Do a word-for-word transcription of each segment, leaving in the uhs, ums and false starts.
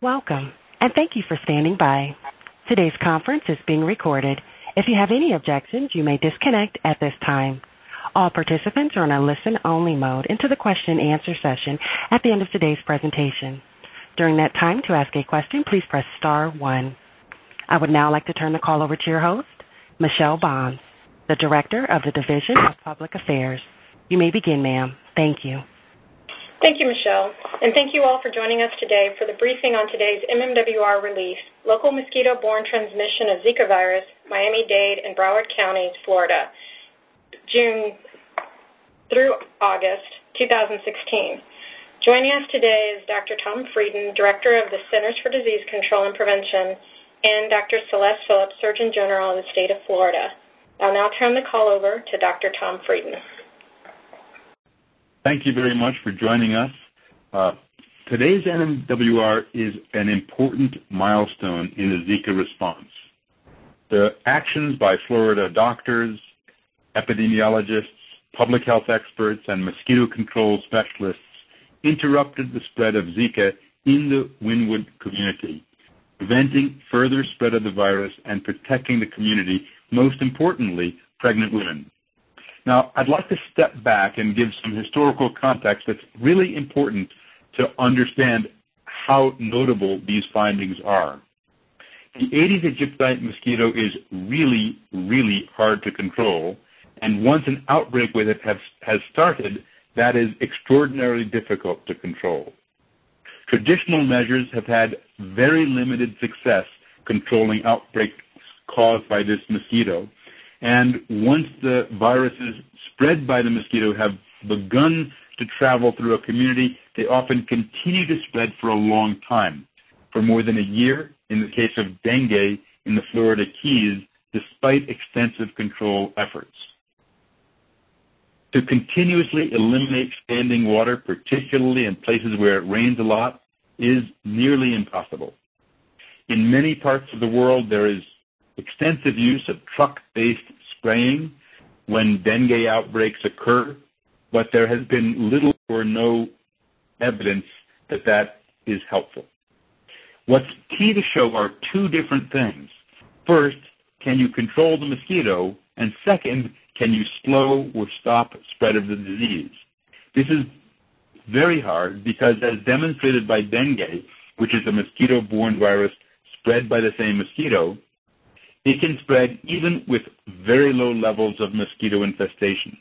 Welcome, and thank you for standing by. Today's conference is being recorded. If you have any objections, you may disconnect at this time. All participants are on a listen-only mode into the question-and-answer session at the end of today's presentation. During that time, to ask a question, please press star one. I would now like to turn the call over to your host, Michelle Bonds, the Director of the Division of Public Affairs. You may begin, ma'am. Thank you. Thank you, Michelle, and thank you all for joining us today for the briefing on today's M M W R release, Local Mosquito-Borne Transmission of Zika Virus, Miami-Dade and Broward Counties, Florida, June through August two thousand sixteen. Joining us today is Doctor Tom Frieden, Director of the Centers for Disease Control and Prevention, and Doctor Celeste Phillips, Surgeon General of the state of Florida. I'll now turn the call over to Doctor Tom Frieden. Thank you very much for joining us. Uh, today's M M W R is an important milestone in the Zika response. The actions by Florida doctors, epidemiologists, public health experts, and mosquito control specialists interrupted the spread of Zika in the Wynwood community, preventing further spread of the virus and protecting the community, most importantly, pregnant women. Now, I'd like to step back and give some historical context that's really important to understand how notable these findings are. The Aedes aegypti mosquito is really, really hard to control, and once an outbreak with it has, has started, that is extraordinarily difficult to control. Traditional measures have had very limited success controlling outbreaks caused by this mosquito. And once the viruses spread by the mosquito have begun to travel through a community, they often continue to spread for a long time, for more than a year in the case of dengue in the Florida Keys, despite extensive control efforts. To continuously eliminate standing water, particularly in places where it rains a lot, is nearly impossible. In many parts of the world, there is extensive use of truck-based spraying when dengue outbreaks occur, but there has been little or no evidence that that is helpful. What's key to show are two different things. First, can you control the mosquito? And second, can you slow or stop spread of the disease? This is very hard because, as demonstrated by dengue, which is a mosquito-borne virus spread by the same mosquito, it can spread even with very low levels of mosquito infestation.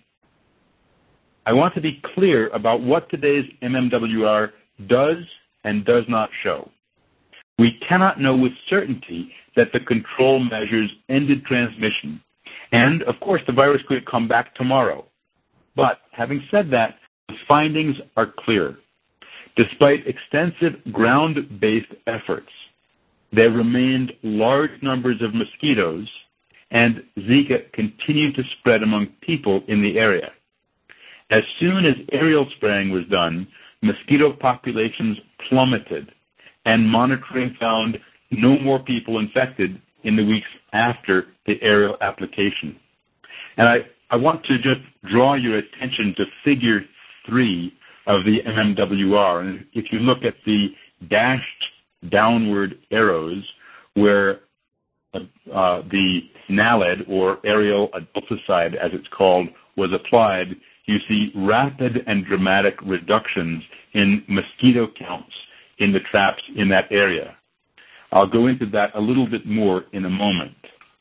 I want to be clear about what today's M M W R does and does not show. We cannot know with certainty that the control measures ended transmission, and of course the virus could come back tomorrow. But having said that, the findings are clear. Despite extensive ground-based efforts, there remained large numbers of mosquitoes, and Zika continued to spread among people in the area. As soon as aerial spraying was done, mosquito populations plummeted, and monitoring found no more people infected in the weeks after the aerial application. And I, I want to just draw your attention to figure three of the M M W R. And if you look at the dashed downward arrows where uh, uh, the NALED, or aerial adulticide as it's called, was applied, you see rapid and dramatic reductions in mosquito counts in the traps in that area. I'll go into that a little bit more in a moment.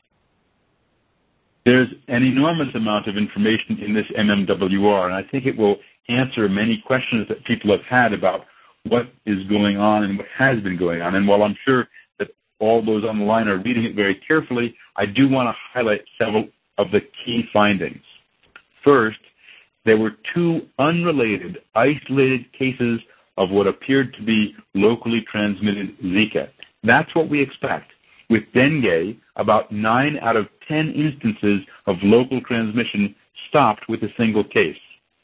There's an enormous amount of information in this M M W R, and I think it will answer many questions that people have had about what is going on and what has been going on. And while I'm sure that all those on the line are reading it very carefully, I do want to highlight several of the key findings. First, there were two unrelated, isolated cases of what appeared to be locally transmitted Zika. That's what we expect. With dengue, about nine out of ten instances of local transmission stopped with a single case.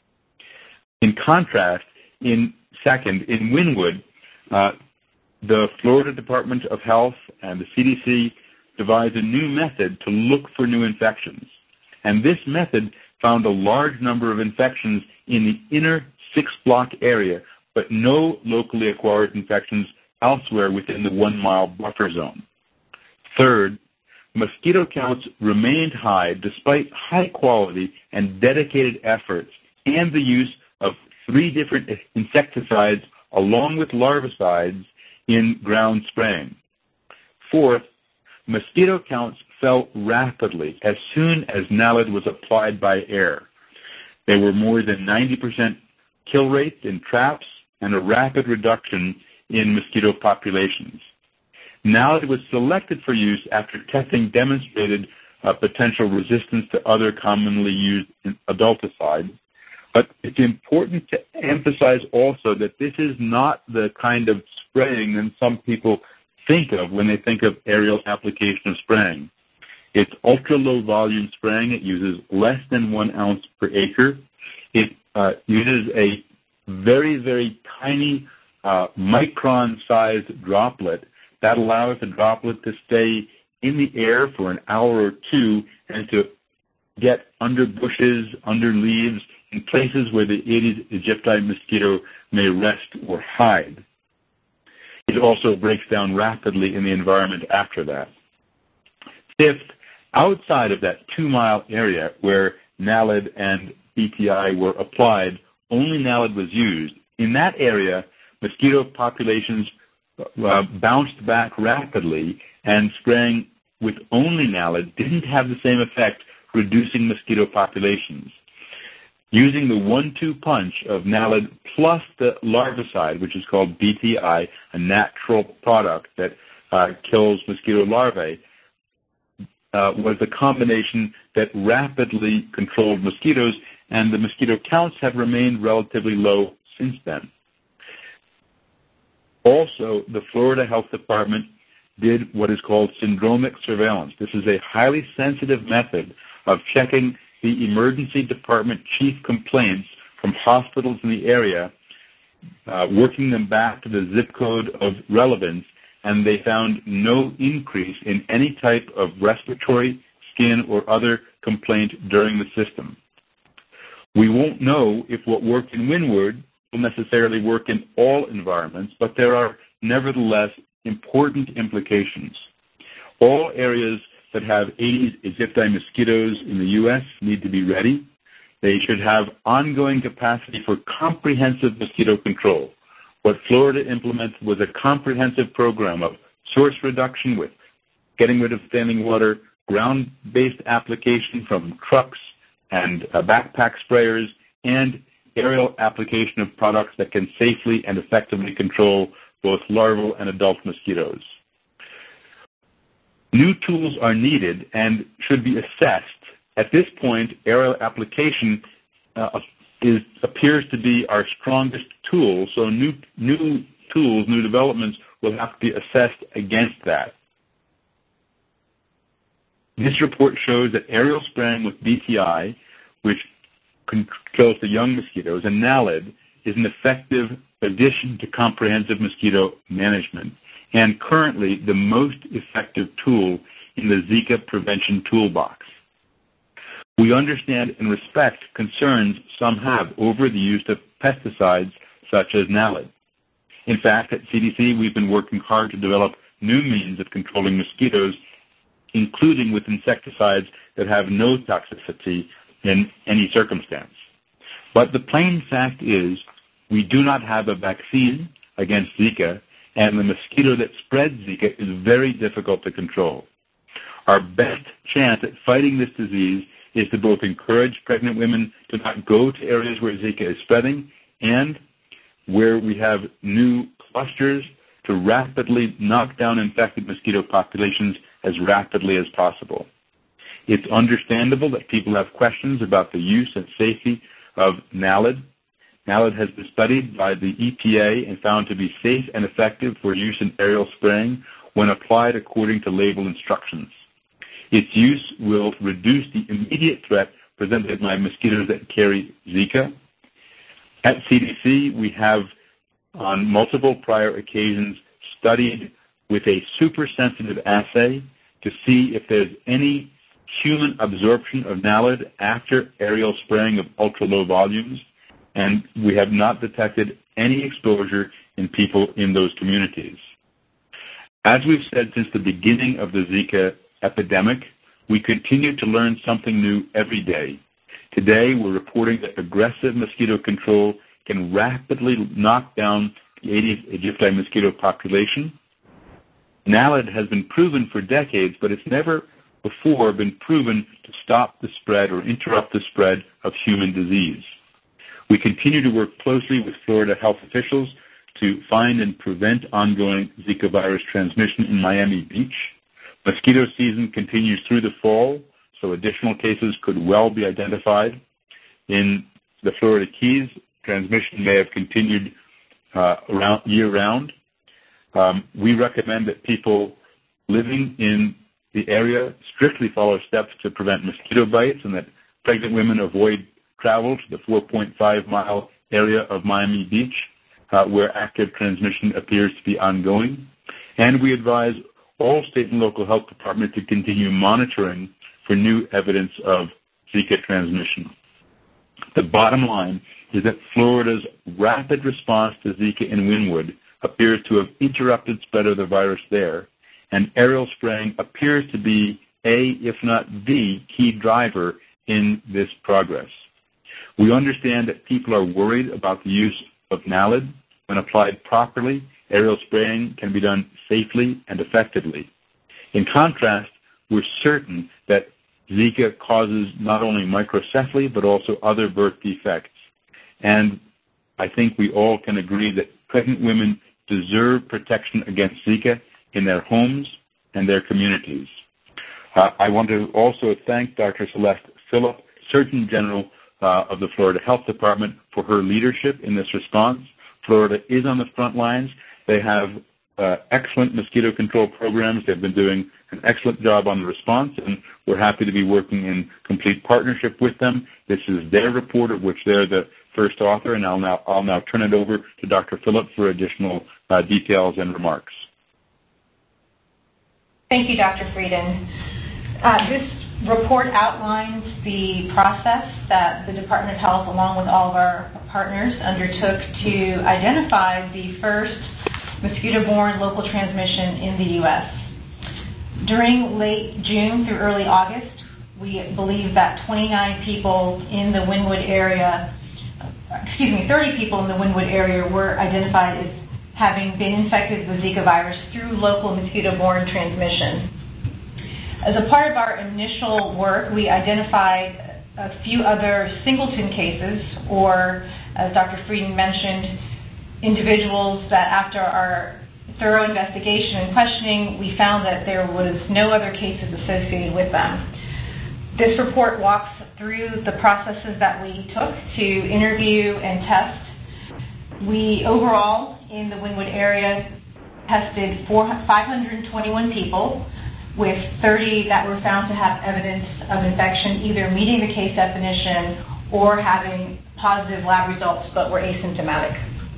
In contrast, in second, in Wynwood, uh, the Florida Department of Health and the C D C devised a new method to look for new infections. And this method found a large number of infections in the inner six-block area, but no locally acquired infections elsewhere within the one-mile buffer zone. Third, mosquito counts remained high despite high-quality and dedicated efforts and the use of three different insecticides along with larvicides in ground spraying. Fourth, mosquito counts fell rapidly as soon as Naled was applied by air. There were more than ninety percent kill rates in traps and a rapid reduction in mosquito populations. Naled was selected for use after testing demonstrated uh, potential resistance to other commonly used adulticides. But it's important to emphasize also that this is not the kind of spraying that some people think of when they think of aerial application of spraying. It's ultra-low volume spraying. It uses less than one ounce per acre. It uh, uses a very, very tiny uh, micron-sized droplet that allows the droplet to stay in the air for an hour or two and to get under bushes, under leaves, in places where the Aedes aegypti mosquito may rest or hide. It also breaks down rapidly in the environment after that. Fifth, outside of that two-mile area where Naled and B T I were applied, only Naled was used. In that area, mosquito populations uh, bounced back rapidly, and spraying with only Naled didn't have the same effect, reducing mosquito populations. Using the one two punch of Naled plus the larvicide, which is called B T I, a natural product that uh, kills mosquito larvae, uh, was the combination that rapidly controlled mosquitoes, and the mosquito counts have remained relatively low since then. Also, the Florida Health Department did what is called syndromic surveillance. This is a highly sensitive method of checking the emergency department chief complaints from hospitals in the area, uh, working them back to the zip code of relevance, and they found no increase in any type of respiratory, skin, or other complaint during the system. We won't know if what worked in Windward will necessarily work in all environments, but there are nevertheless important implications. All areas that have Aedes aegypti mosquitoes in the U S need to be ready. They should have ongoing capacity for comprehensive mosquito control. What Florida implemented was a comprehensive program of source reduction with getting rid of standing water, ground-based application from trucks and uh, backpack sprayers, and aerial application of products that can safely and effectively control both larval and adult mosquitoes. New tools are needed and should be assessed. At this point, aerial application uh, is, appears to be our strongest tool, so new, new tools, new developments will have to be assessed against that. This report shows that aerial spraying with B T I, which kills the young mosquitoes, and Naled is an effective addition to comprehensive mosquito management, and currently the most effective tool in the Zika prevention toolbox. We understand and respect concerns some have over the use of pesticides such as Naled. In fact, at C D C, we've been working hard to develop new means of controlling mosquitoes, including with insecticides that have no toxicity in any circumstance. But the plain fact is we do not have a vaccine against Zika, and the mosquito that spreads Zika is very difficult to control. Our best chance at fighting this disease is to both encourage pregnant women to not go to areas where Zika is spreading, and where we have new clusters, to rapidly knock down infected mosquito populations as rapidly as possible. It's understandable that people have questions about the use and safety of Naled. Naled has been studied by the E P A and found to be safe and effective for use in aerial spraying when applied according to label instructions. Its use will reduce the immediate threat presented by mosquitoes that carry Zika. At C D C, we have on multiple prior occasions studied with a super-sensitive assay to see if there's any human absorption of Naled after aerial spraying of ultra-low volumes. and we have not detected any exposure in people in those communities. As we've said since the beginning of the Zika epidemic, we continue to learn something new every day. Today, we're reporting that aggressive mosquito control can rapidly knock down the Aedes aegypti mosquito population. NALED has been proven for decades, but it's never before been proven to stop the spread or interrupt the spread of human disease. We continue to work closely with Florida health officials to find and prevent ongoing Zika virus transmission in Miami Beach. Mosquito season continues through the fall, so additional cases could well be identified. In the Florida Keys, transmission may have continued uh, around, year-round. Um, we recommend that people living in the area strictly follow steps to prevent mosquito bites, and that pregnant women avoid travel to the four point five mile area of Miami Beach, uh, where active transmission appears to be ongoing. And we advise all state and local health departments to continue monitoring for new evidence of Zika transmission. The bottom line is that Florida's rapid response to Zika in Wynwood appears to have interrupted spread of the virus there, and aerial spraying appears to be a, if not the, key driver in this progress. We understand that people are worried about the use of NALED. When applied properly, aerial spraying can be done safely and effectively. In contrast, we're certain that Zika causes not only microcephaly, but also other birth defects. And I think we all can agree that pregnant women deserve protection against Zika in their homes and their communities. Uh, I want to also thank Doctor Celeste Phillip, Surgeon General uh, of the Florida Health Department, for her leadership in this response. Florida is on the front lines. They have uh, excellent mosquito control programs. They've been doing an excellent job on the response, and we're happy to be working in complete partnership with them. This is their report, of which they're the first author, and I'll now, I'll now turn it over to Doctor Phillip for additional uh, details and remarks. Thank you, Doctor Frieden. Uh, this report outlines the process that the Department of Health, along with all of our partners, undertook to identify the first mosquito-borne local transmission in the U S During late June through early August, we believe that twenty-nine people in the Wynwood area, excuse me, thirty people in the Wynwood area were identified as having been infected with Zika virus through local mosquito-borne transmission. As a part of our initial work, we identified a few other singleton cases, or, as Doctor Frieden mentioned, individuals that after our thorough investigation and questioning, we found that there was no other cases associated with them. This report walks through the processes that we took to interview and test. We overall, in the Wynwood area, tested five hundred twenty-one people, with thirty that were found to have evidence of infection, either meeting the case definition or having positive lab results but were asymptomatic.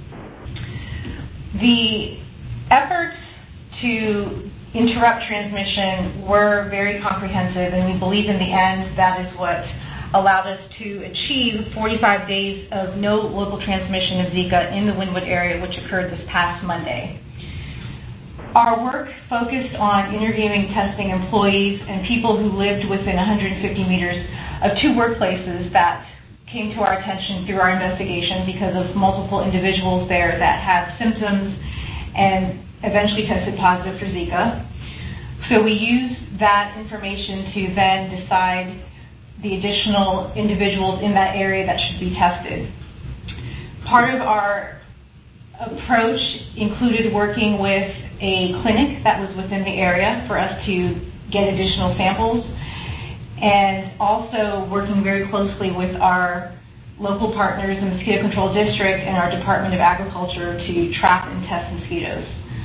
The efforts to interrupt transmission were very comprehensive, and we believe in the end that is what allowed us to achieve forty-five days of no local transmission of Zika in the Wynwood area, which occurred this past Monday. Our work focused on interviewing, testing employees and people who lived within one hundred fifty meters of two workplaces that came to our attention through our investigation because of multiple individuals there that had symptoms and eventually tested positive for Zika. So we used that information to then decide the additional individuals in that area that should be tested. Part of our approach included working with a clinic that was within the area for us to get additional samples, and also working very closely with our local partners, the Mosquito Control District and our Department of Agriculture, to trap and test mosquitoes.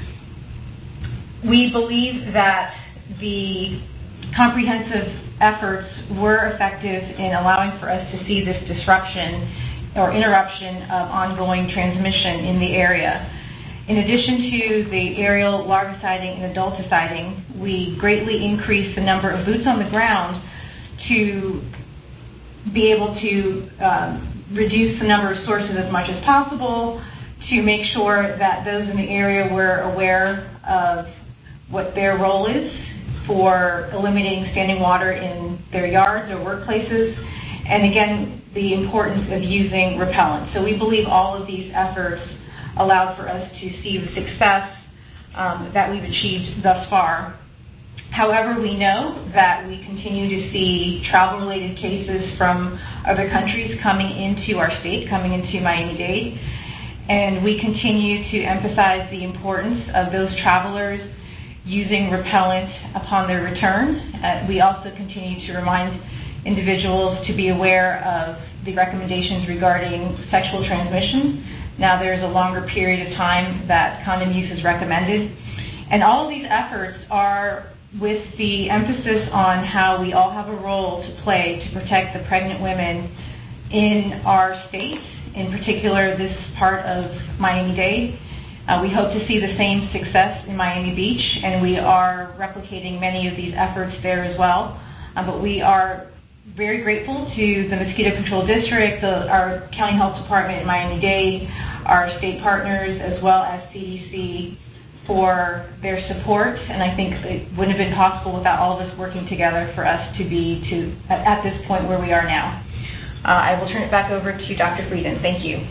We believe that the comprehensive efforts were effective in allowing for us to see this disruption or interruption of ongoing transmission in the area. In addition to the aerial larviciding and adulticiding, we greatly increased the number of boots on the ground to be able to um, reduce the number of sources as much as possible, to make sure that those in the area were aware of what their role is for eliminating standing water in their yards or workplaces, and again, the importance of using repellent. So we believe all of these efforts allowed for us to see the success um, that we've achieved thus far. However, we know that we continue to see travel-related cases from other countries coming into our state, coming into Miami-Dade, and we continue to emphasize the importance of those travelers using repellent upon their return. Uh, we also continue to remind individuals to be aware of the recommendations regarding sexual transmission. Now there's a longer period of time that condom use is recommended. And all of these efforts are with the emphasis on how we all have a role to play to protect the pregnant women in our state, in particular this part of Miami-Dade. Uh, we hope to see the same success in Miami Beach, and we are replicating many of these efforts there as well. Uh, but we are very grateful to the Mosquito Control District, the, our County Health Department in Miami-Dade, our state partners, as well as C D C for their support. And I think it wouldn't have been possible without all of us working together for us to be to at this point where we are now. Uh, I will turn it back over to Doctor Frieden. Thank you.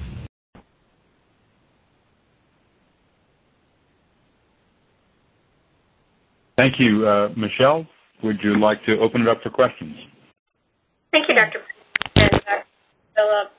Thank you. Uh, Michelle, would you like to open it up for questions? Thank you, Doctor and Doctor Phillip.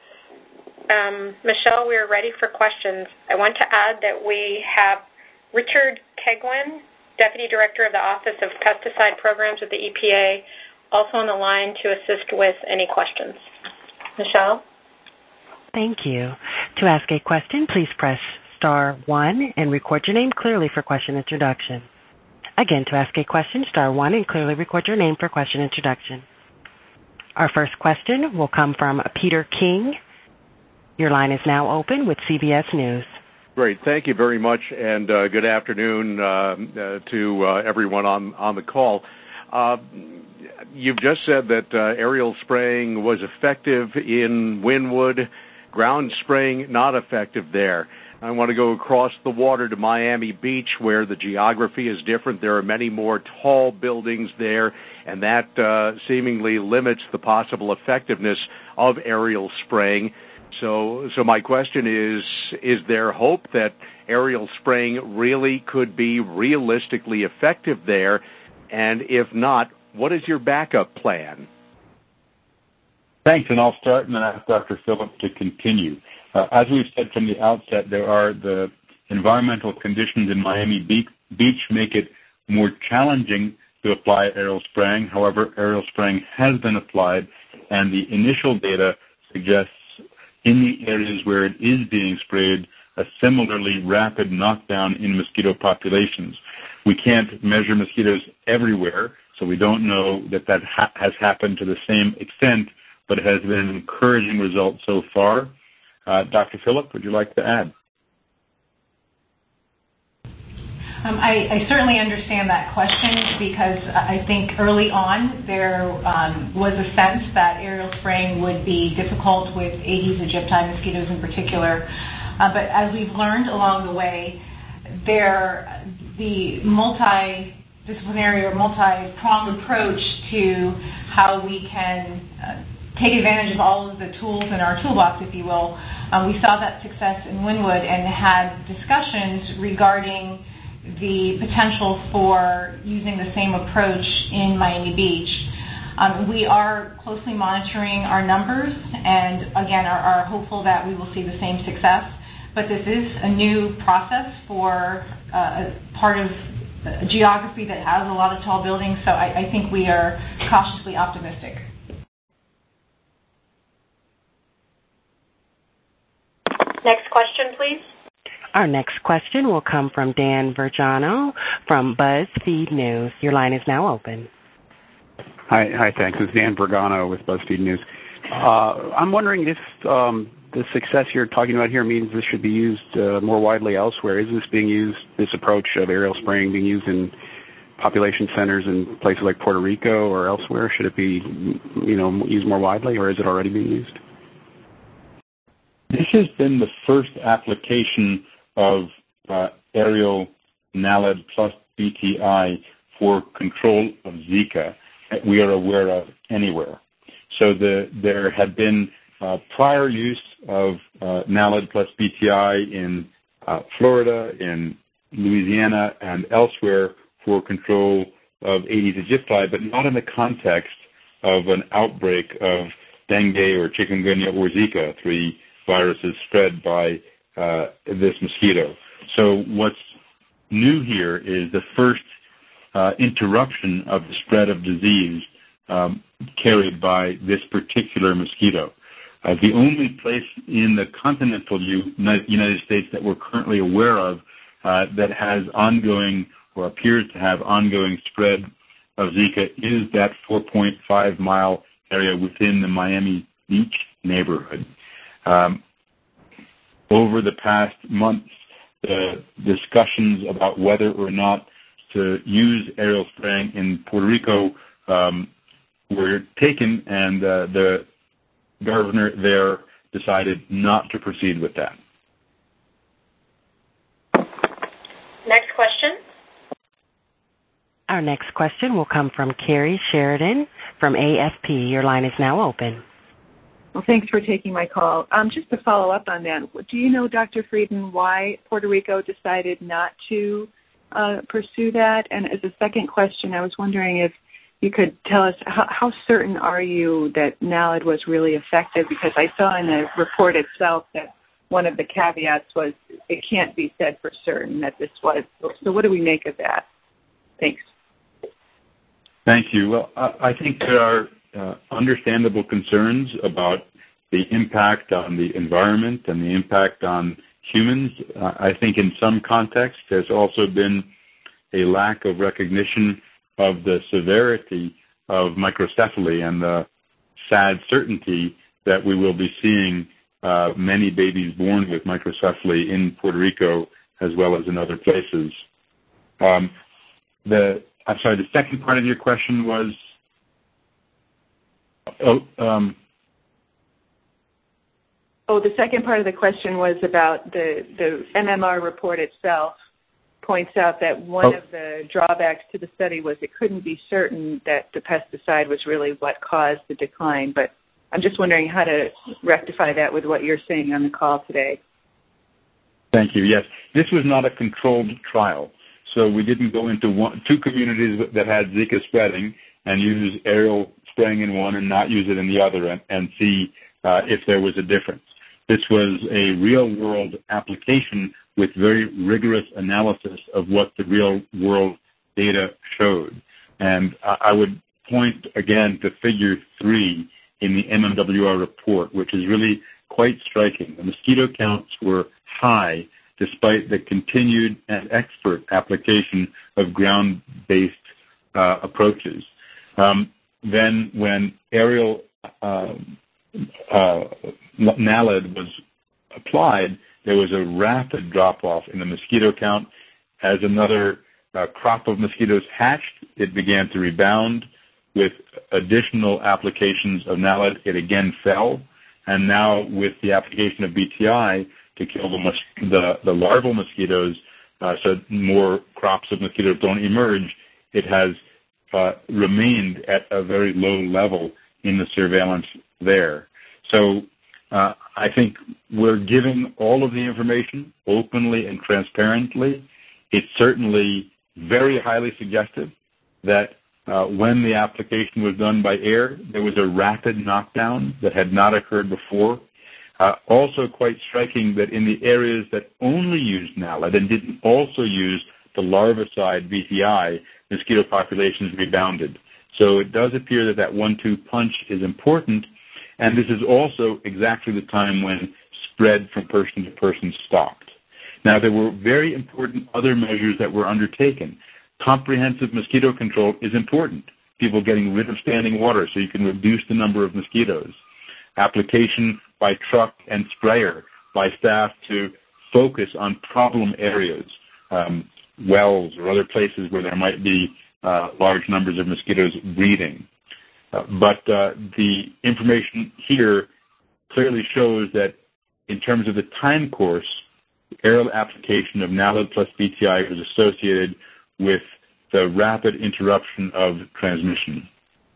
Um, Michelle, we are ready for questions. I want to add that we have Richard Kegwin, Deputy Director of the Office of Pesticide Programs at the E P A, also on the line to assist with any questions. Michelle? Thank you. To ask a question, please press star one and record your name clearly for question introduction. Again, to ask a question, star one and clearly record your name for question introduction. Our first question will come from Peter King. Your line is now open with C B S News. Great. Thank you very much, and uh, good afternoon uh, uh, to uh, everyone on, on the call. Uh, you've just said that uh, aerial spraying was effective in Wynwood, ground spraying not effective there. I want to go across the water to Miami Beach, where the geography is different. There are many more tall buildings there, and that uh, seemingly limits the possible effectiveness of aerial spraying. So, so my question is, is there hope that aerial spraying really could be realistically effective there? And if not, what is your backup plan? Thanks, and I'll start and then ask Doctor Phillip to continue. Uh, as we've said from the outset, there are the environmental conditions in Miami Beach make it more challenging to apply aerial spraying. However, aerial spraying has been applied, and the initial data suggests in the areas where it is being sprayed a similarly rapid knockdown in mosquito populations. We can't measure mosquitoes everywhere, so we don't know that that ha- has happened to the same extent, but it has been an encouraging result so far. Uh, Doctor Phillip, would you like to add? Um, I, I certainly understand that question because I think early on there um, was a sense that aerial spraying would be difficult with Aedes aegypti mosquitoes in particular. Uh, but as we've learned along the way, there the multidisciplinary or multi-pronged approach to how we can uh, take advantage of all of the tools in our toolbox, if you will. Um, we saw that success in Wynwood and had discussions regarding the potential for using the same approach in Miami Beach. Um, we are closely monitoring our numbers and, again, are, are hopeful that we will see the same success. But this is a new process for uh, a part of a geography that has a lot of tall buildings, so I, I think we are cautiously optimistic. Next question, please. Our next question will come from Dan Vergano from BuzzFeed News. Your line is now open. Hi, hi. Thanks. It's Dan Vergano with BuzzFeed News. Uh, I'm wondering if um, the success you're talking about here means this should be used uh, more widely elsewhere. Is this being used, this approach of aerial spraying being used in population centers in places like Puerto Rico or elsewhere? Should it be, you know, used more widely, or is it already being used? This has been the first application of uh, aerial NALED plus B T I for control of Zika that we are aware of anywhere. So the, there had been uh, prior use of uh, NALED plus B T I in uh, Florida, in Louisiana, and elsewhere for control of Aedes aegypti, but not in the context of an outbreak of dengue or chikungunya or Zika, three viruses spread by uh, this mosquito. So what's new here is the first uh, interruption of the spread of disease um, carried by this particular mosquito. Uh, the only place in the continental United States that we're currently aware of uh, that has ongoing or appears to have ongoing spread of Zika is that four point five mile area within the Miami Beach neighborhood. Um, over the past months, the discussions about whether or not to use aerial spraying in Puerto Rico um, were taken, and uh, the governor there decided not to proceed with that. Next question. Our next question will come from Carrie Sheridan from A F P. Your line is now open. Well, thanks for taking my call. Um, just to follow up on that, do you know, Doctor Frieden, why Puerto Rico decided not to uh, pursue that? And as a second question, I was wondering if you could tell us how, how certain are you that NALED was really effective? Because I saw in the report itself that one of the caveats was it can't be said for certain that this was. So what do we make of that? Thanks. Thank you. Well, I think there are uh, understandable concerns about the impact on the environment and the impact on humans. Uh, I think in some contexts there's also been a lack of recognition of the severity of microcephaly and the sad certainty that we will be seeing uh, many babies born with microcephaly in Puerto Rico as well as in other places. Um, the I'm sorry, the second part of your question was, oh, um, oh, the second part of the question was about the, the M M R report itself points out that one oh. of the drawbacks to the study was it couldn't be certain that the pesticide was really what caused the decline. But I'm just wondering how to rectify that with what you're saying on the call today. Thank you. Yes, this was not a controlled trial. So we didn't go into one, two communities that had Zika spreading and use aerial spraying in one and not use it in the other and, and see uh, if there was a difference. This was a real-world application with very rigorous analysis of what the real-world data showed. And I, I would point again to figure three in the M M W R report, which is really quite striking. The mosquito counts were high despite the continued and expert application of ground-based uh, approaches. Um, then when aerial uh, uh, NALED was applied, there was a rapid drop-off in the mosquito count. As another uh, crop of mosquitoes hatched, it began to rebound. With additional applications of NALED, it again fell. And now with the application of B T I, to kill the, mus- the, the larval mosquitoes uh, so more crops of mosquitoes don't emerge, it has uh, remained at a very low level in the surveillance there. So uh, I think we're giving all of the information openly and transparently. It's certainly very highly suggestive that uh, when the application was done by air, there was a rapid knockdown that had not occurred before. Uh, also quite striking that in the areas that only used NALED and didn't also use the larvicide B T I, mosquito populations rebounded. So it does appear that that one two punch is important, and this is also exactly the time when spread from person to person stopped. Now, there were very important other measures that were undertaken. Comprehensive mosquito control is important. People getting rid of standing water so you can reduce the number of mosquitoes. Application by truck and sprayer by staff to focus on problem areas, um, wells or other places where there might be uh, large numbers of mosquitoes breeding. Uh, but uh, the information here clearly shows that in terms of the time course, the aerial application of NALED plus B T I was associated with the rapid interruption of transmission.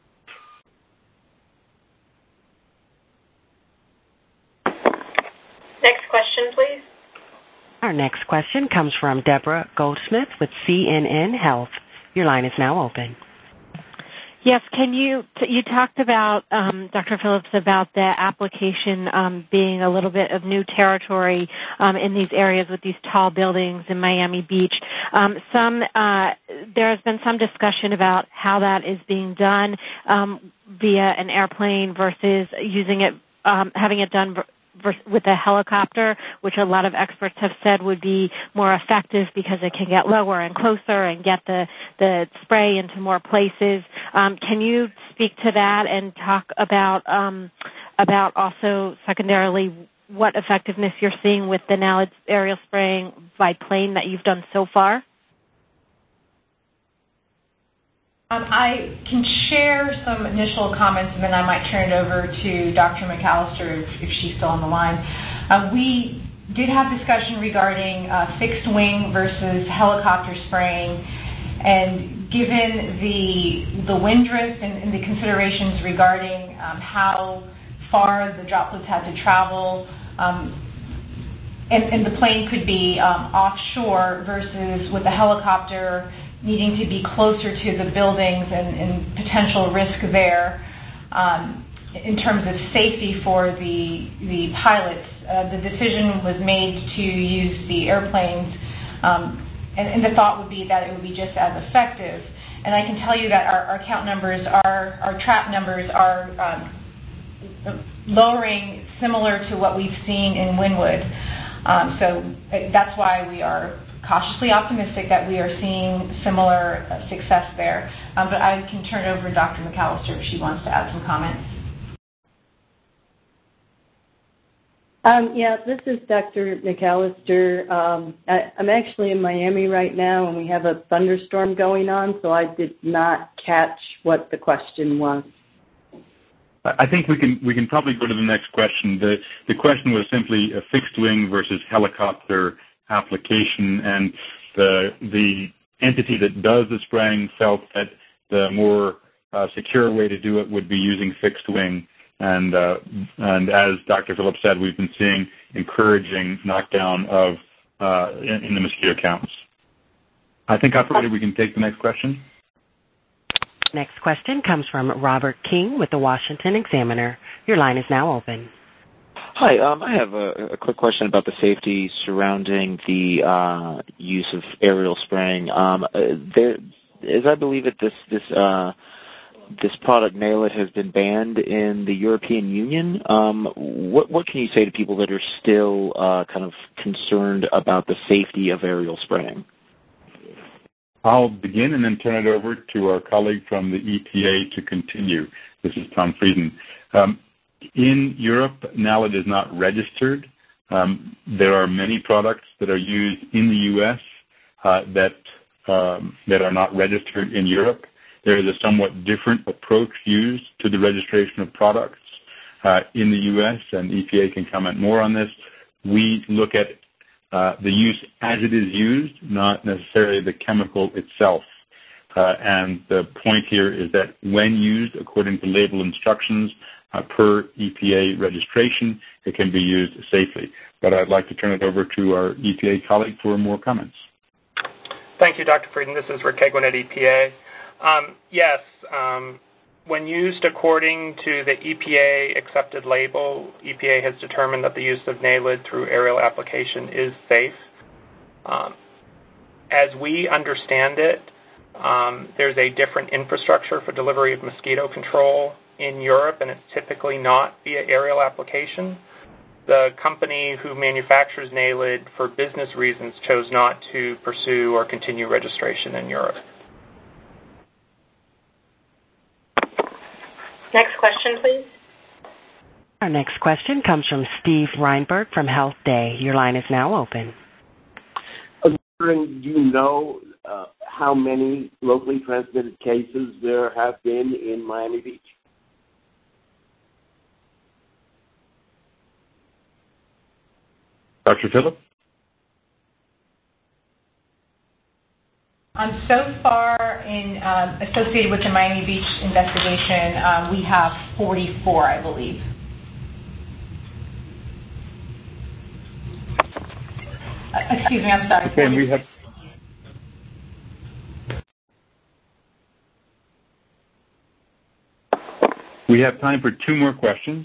Next question, please. Our next question comes from Deborah Goldsmith with C N N Health. Your line is now open. Yes, can you, you talked about, um, Doctor Phillips, about the application um, being a little bit of new territory um, in these areas with these tall buildings in Miami Beach. Um, some, uh, there has been some discussion about how that is being done um, via an airplane versus using it, um, having it done with a helicopter, which a lot of experts have said would be more effective because it can get lower and closer and get the, the spray into more places. Um, can you speak to that and talk about um, about also secondarily what effectiveness you're seeing with the NALED aerial spraying by plane that you've done so far? Um, I can share some initial comments, and then I might turn it over to Doctor McAllister if, if she's still on the line. Uh, we did have discussion regarding uh, fixed wing versus helicopter spraying, and given the the wind drift and, and the considerations regarding um, how far the droplets had to travel, um, and, and the plane could be um, offshore versus with the helicopter needing to be closer to the buildings and, and potential risk there um, in terms of safety for the the pilots. Uh, the decision was made to use the airplanes, um, and, and the thought would be that it would be just as effective. And I can tell you that our, our count numbers, our, our trap numbers are um, lowering similar to what we've seen in Wynwood. Um, so that's why we are cautiously optimistic that we are seeing similar uh, success there. Um, but I can turn it over to Doctor McAllister if she wants to add some comments. Um, yeah, this is Doctor McAllister. Um, I, I'm actually in Miami right now, and we have a thunderstorm going on, so I did not catch what the question was. I think we can we can probably go to the next question. The the question was simply a fixed wing versus helicopter application, and the the entity that does the spraying felt that the more uh, secure way to do it would be using fixed wing. And uh, and as Doctor Phillips said, we've been seeing encouraging knockdown of uh, in, in the mosquito counts. I think, operator, we can take the next question. Next question comes from Robert King with the Washington Examiner. Your line is now open. Hi, um, I have a, a quick question about the safety surrounding the uh, use of aerial spraying. Um, there, as I believe it, this this uh, this product, NALED, has been banned in the European Union. Um, what what can you say to people that are still uh, kind of concerned about the safety of aerial spraying? I'll begin and then turn it over to our colleague from the E P A to continue. This is Tom Frieden. Um, In Europe, NALED is not registered. Um, there are many products that are used in the U S uh, that um, that are not registered in Europe. There is a somewhat different approach used to the registration of products uh, in the U S, and E P A can comment more on this. We look at uh, the use as it is used, not necessarily the chemical itself. Uh, and the point here is that when used according to label instructions, Uh, per E P A registration, it can be used safely. But I'd like to turn it over to our E P A colleague for more comments. Thank you, Doctor Frieden. This is Rick Keigwin at E P A. Um, yes, um, when used according to the E P A accepted label, E P A has determined that the use of NALED through aerial application is safe. Um, as we understand it, um, there's a different infrastructure for delivery of mosquito control in Europe, and it's typically not via aerial application. The company who manufactures NALED for business reasons chose not to pursue or continue registration in Europe. Next question, please. Our next question comes from Steve Reinberg from Health Day. Your line is now open. I was wondering, do you know uh, how many locally transmitted cases there have been in Miami Beach? Doctor Phillip? Um, so far, in um, associated with the Miami Beach investigation, um, we have forty-four, I believe. Uh, excuse me, I'm sorry. Okay, and we have. We have time for two more questions.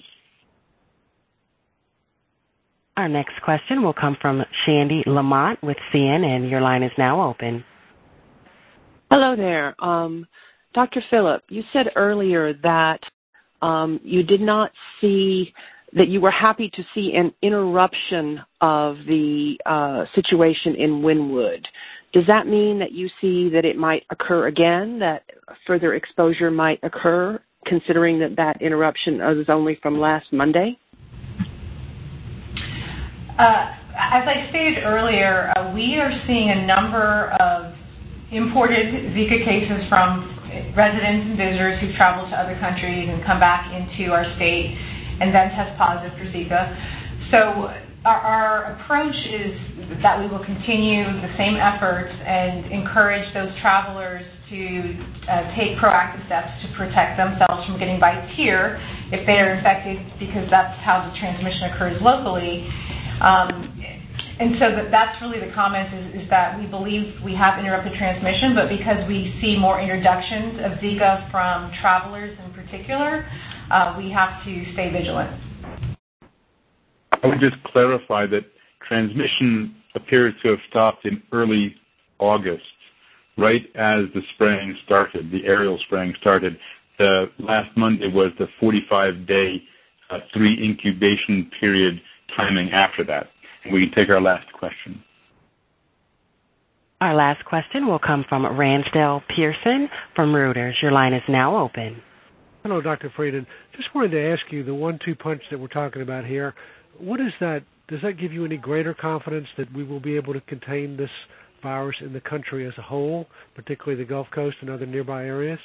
Our next question will come from Shandy Lamont with C N N. Your line is now open. Hello there. Um, Doctor Phillip, you said earlier that um, you did not see, that you were happy to see an interruption of the uh, situation in Wynwood. Does that mean that you see that it might occur again, that further exposure might occur, considering that that interruption was only from last Monday? Uh, as I stated earlier, uh, we are seeing a number of imported Zika cases from residents and visitors who've traveled to other countries and come back into our state and then test positive for Zika. So our, our approach is that we will continue the same efforts and encourage those travelers to uh, take proactive steps to protect themselves from getting bites here if they are infected, because that's how the transmission occurs locally. Um, And so that, that's really the comment is, is that we believe we have interrupted transmission, but because we see more introductions of Zika from travelers in particular, uh, we have to stay vigilant. I would just clarify that transmission appears to have stopped in early August, right as the spraying started, the aerial spraying started. The last Monday was the forty-five day uh, three incubation period timing after that. We can take our last question. Our last question will come from Ransdell Pearson from Reuters. Your line is now open. Hello, Doctor Frieden. Just wanted to ask you, the one two punch that we're talking about here, what is that? Does that give you any greater confidence that we will be able to contain this virus in the country as a whole, particularly the Gulf Coast and other nearby areas?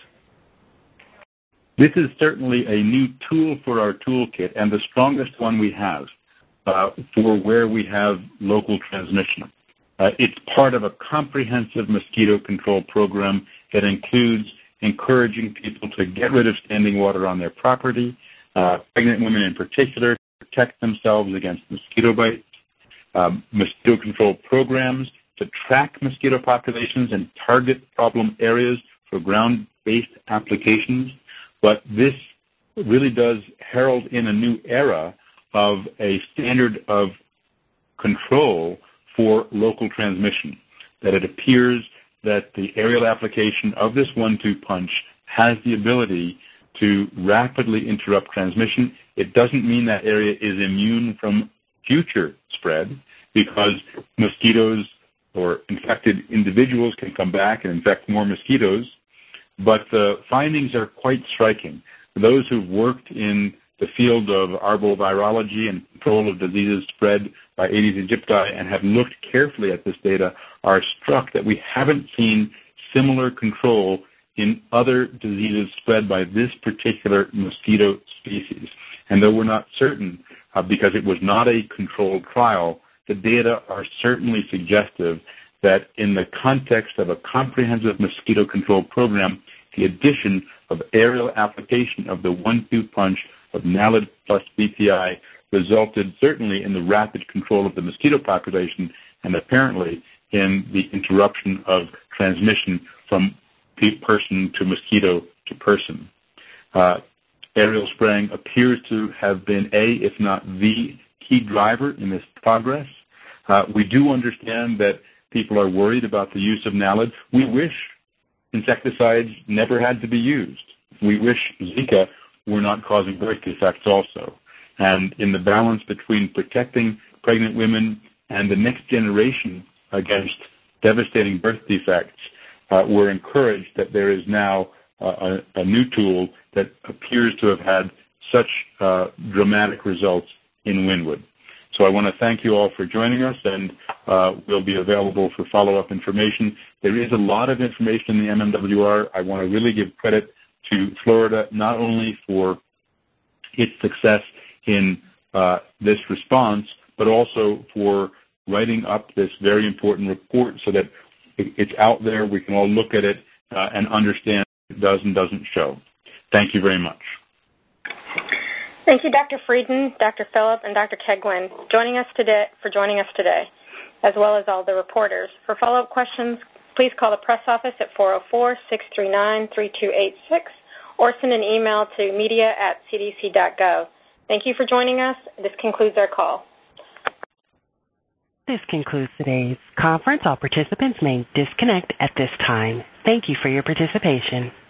This is certainly a new tool for our toolkit and the strongest one we have. Uh, for where we have local transmission. Uh, it's part of a comprehensive mosquito control program that includes encouraging people to get rid of standing water on their property, uh, pregnant women in particular, to protect themselves against mosquito bites, um, mosquito control programs to track mosquito populations and target problem areas for ground-based applications. But this really does herald in a new era of a standard of control for local transmission, that it appears that the aerial application of this one two punch has the ability to rapidly interrupt transmission. It doesn't mean that area is immune from future spread, because mosquitoes or infected individuals can come back and infect more mosquitoes, but the findings are quite striking. Those who've worked in the field of arbovirology and control of diseases spread by Aedes aegypti and have looked carefully at this data are struck that we haven't seen similar control in other diseases spread by this particular mosquito species. And though we're not certain, uh, because it was not a controlled trial, the data are certainly suggestive that in the context of a comprehensive mosquito control program, the addition of aerial application of the one two punch of Naled plus B T I resulted certainly in the rapid control of the mosquito population and apparently in the interruption of transmission from person to mosquito to person. Uh, aerial spraying appears to have been a, if not the, key driver in this progress. Uh, we do understand that people are worried about the use of Naled. We wish insecticides never had to be used. We wish Zika were not causing birth defects also. And in the balance between protecting pregnant women and the next generation against devastating birth defects, uh, we're encouraged that there is now uh, a, a new tool that appears to have had such uh, dramatic results in Wynwood. So I want to thank you all for joining us, and uh, we'll be available for follow-up information. There is a lot of information in the M M W R. I want to really give credit to Florida, not only for its success in uh, this response, but also for writing up this very important report so that it's out there. We can all look at it uh, and understand what it does and doesn't show. Thank you very much. Thank you, Doctor Frieden, Doctor Phillip, and Doctor Keigwin, joining us today for joining us today, as well as all the reporters. For follow-up questions, please call the press office at four oh four, six three nine, three two eight six or send an email to media at c d c dot gov. Thank you for joining us. This concludes our call. This concludes today's conference. All participants may disconnect at this time. Thank you for your participation.